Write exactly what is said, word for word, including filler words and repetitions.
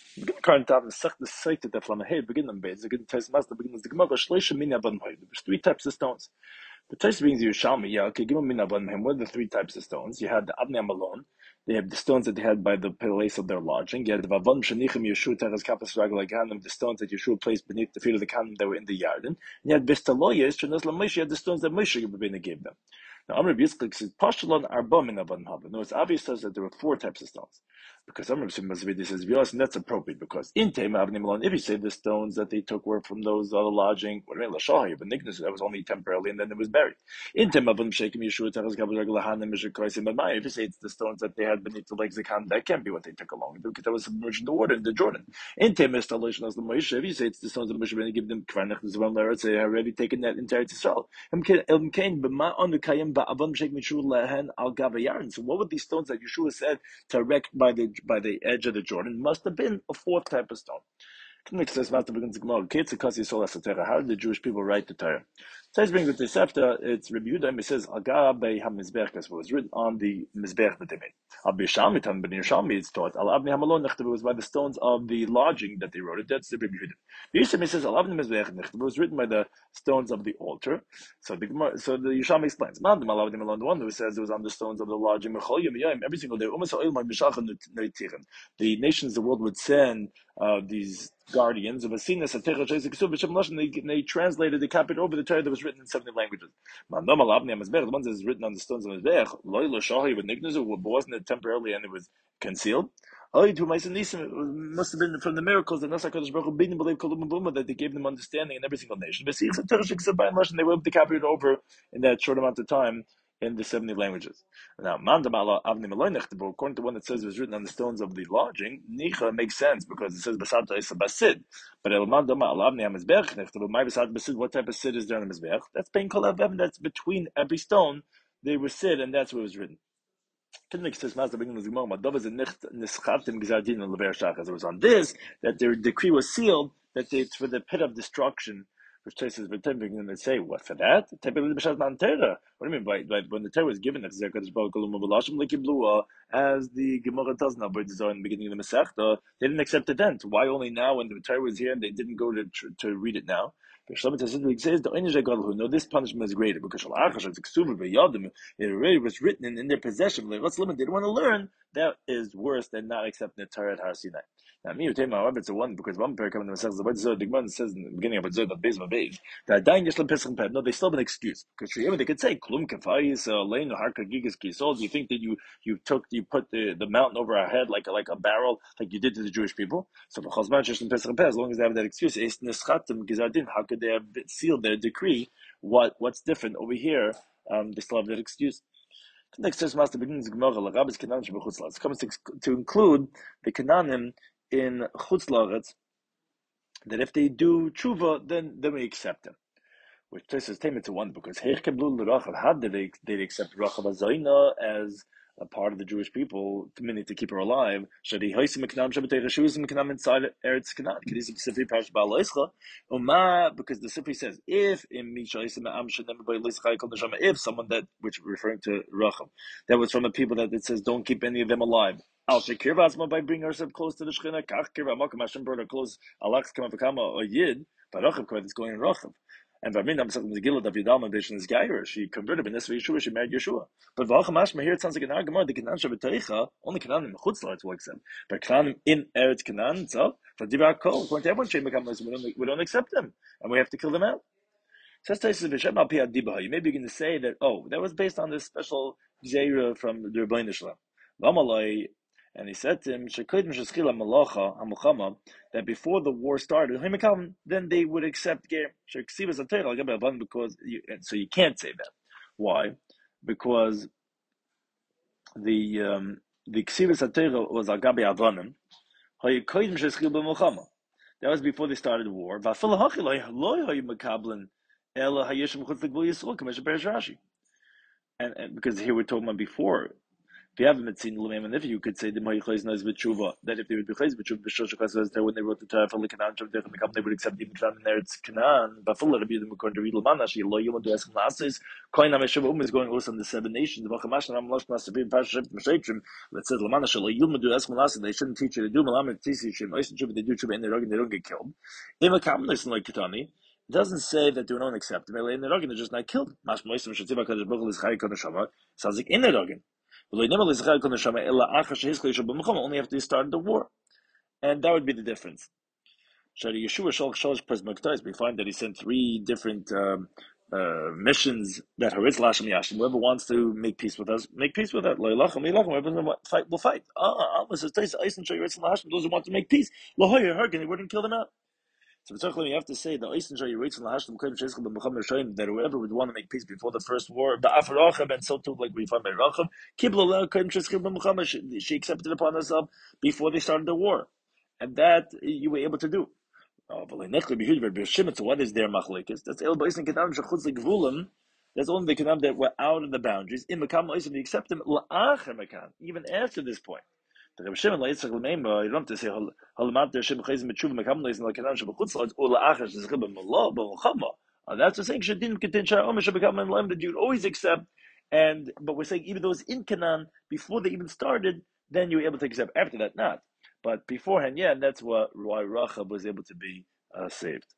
Begin current time Sech the site that from hey begin them base. Begin ties master begin the Gemara Shleisha Minya Ban Hoy. There's three types of stones. The Tais brings you Shalmi, yeah, okay, give them Minya Ban Hoy. What are the three types of stones? You had the Abnei Malon. They have the stones that they had by the place of their lodging. You had the Vavon Shanichim Yeshua Teres Kapas Ragla Ganim, the stones that Yeshua placed beneath the feet of the Kanim that were in the yard. And you had Bistaloyes, Chanasla Moshe, you had the stones that Moshe gave them. Now, Amr Yitzchak says, Pashtalon Arba Min Aban Haba. No, it's obvious to us that there were four types of stones. Because Amr Mazvidi says, Vyos, and that's appropriate, because in Tema Avni Malon, if you say the stones that they took were from those other lodging, what I mean, Lashahi, but Nickness, that was only temporarily, and then it was buried. In Tema Avim Shekim Yeshua, Teres Gabal Reglahan, Mishra Koisim, but if you say it's the stones that they had beneath the legs of the Khan, that can't be what they took along, because that was submerged in the water, in the Jordan. In Tema Installation as the Moshe, if you say it's the stones that Moshe Ben give them, Kvanach, the Zwan Leretz, they have already taken that entire Israel. So what were these stones that Yeshua said to erect by the by the edge of the Jordan? Must have been a fourth type of stone. How did the Jewish people write the Torah? Says brings it to Sefta, it's reviewed and it says Agabe HaMizbech, it was written on the Mizbech that they made. Al Bishami Tam Ben Yerushalmi it's taught Al Avnei Hamalon it was by the stones of the lodging that they wrote it. That's the reviewed. Yishem says Al Avnei Mizbech it was written by the stones of the altar. So the so the Yerushalmi explains. Not the Al Avnei Hamalon, the one who says it was on the stones of the lodging. Every single day, the nations of the world would send uh, these guardians of Asinas and they, they translated, they copied over the Torah that was written in seventy languages. The ones that is written on the stones of Mizbech, wasn't it temporarily and it was concealed? It must have been from the miracles that that they gave them understanding in every single nation. They were able to copy it over in that short amount of time in the seventy languages. Now, according to one that says it was written on the stones of the lodging, Nicha makes sense because it says Basata is a Basid. But what type of Sid is there on the Mizbech? That's being called Avim, that's between every stone, they were Sid, and that's what was written. It was on this that their decree was sealed, that it's for the pit of destruction. Which says we're going to say, what for that? What do you mean by, by when the Torah was given as the Gemara tells now, but in the beginning of the Masechta, they didn't accept it then. So why only now when the Torah was here and they didn't go to to read it now? No, this punishment is greater because it already was written in, in their possession. They didn't want to learn. That is worse than not accepting the Torah at Har Sinai. Now, me, however, it's a one because one pair coming to the Masechta, the Gemara says in the beginning of it, the base of a base, that dying Yeshlam Pesach Ped. No, they still have an excuse because they could say Klum Kafayis Lein Harka Gigas Kisol. Do you think that you you took you put the, the mountain over our head like a, like a barrel like you did to the Jewish people? So for Chazman Yeshlam Pesach Ped, as long as they have that excuse, Es Neschatim Gizardin. How could they have sealed their decree? What what's different over here? Um, they still have that excuse. The next verse master begins It comes to, to include the Canaanim in Chutz La'aretz, that if they do tshuva, then then we accept them. Which says statement to one because how did they they accept Rachav Azayna as a part of the Jewish people to mean to keep her alive? Should he inside Eretz Canaan? Because the Sifri says if if someone that which referring to Rachav that was from the people that it says don't keep any of them alive. Al Shekir by bringing herself close to the Shechina, Kach Kirva Makam Hashem brought her close. Alach Kamavakama or Yid, but Rachav is going in Rachav. And Vamin I'm saying the Gilad of Yidam Bishan is Gair. She converted in this way Yeshua, she married Yeshua. But Vachamash here it sounds like an argument, the Canaan Shabbataicha, only Canaan in Chutzlar to accept. But Canaan in Eretz Canaan, so for Divar Kol, according to everyone, we don't we don't accept them. And we have to kill them out. Says Taisus B'Shem Al Piyad Dibaha. You may begin to say that, oh, that was based on this special Gzeira from the Rebbeinu Shalom. Vamalai. And he said to him, that before the war started, then they would accept ger. Because you, so you can't say that. Why? Because the um, the ksivas atera was agabe avanim. That was before they started the war. And, and because here we're talking about before. If you haven't seen Lemam and if you could say the Moichos knows Vitshuva, that if they would be Chayz Vitshuva, Bishosha was there when they wrote the Torah for Likanan Shav Dechem, they would accept even Canaan there, it's Canaan, but full of the according to Read Lamana, she lo Yilon to ask Nasis, Koin Ameshav Um is going also on the seven nations, the Vachamash and Amlash Nasabim, Pashab, Meshachim, that says Lamana Shalo Yilon to ask Nasis, they shouldn't teach you to do Malam, Tisi Shim, Oisin Shuba, they do Shuba in the rug and they don't get killed. Ema Kamlis like Kitani, it doesn't say that they don't accept them, in the rug and they're just not killed. Mash Moisim Shativa Kadosh Baruch Hu is Chai Konoshama, sounds like in the rug. Only after he started the war. And that would be the difference. We find that he sent three different um, uh, missions that Haritz Lashem Yashim. Whoever wants to make peace with us, make peace with us. Whoever fight, will fight. Ah, those who want to make peace, they wouldn't kill them out. So you have to say that that whoever would want to make peace before the first war, and so too, like we find by Racham, she accepted upon herself before they started the war, and that you were able to do. So what is their machlekes? That's el ba'is and kedam shachutz legvulim. That's only the kedam that were out of the boundaries. In makam oisim, we accept them la'acher makam, even after this point. The Reb Shimon la'itzach l'meimah, you don't have to say halamat der Shem chayzimetshuva makam lo'is and l'kedam shebachutz lo'is or la'acher shezchib b'mallah b'malchama. That's the saying shadin ketin sha'omer shebakam and l'em that you'd always accept. And but we're saying even those in Canaan before they even started, then you were able to accept. After that, not. But beforehand, yeah, and that's what why Rachab was able to be uh, saved.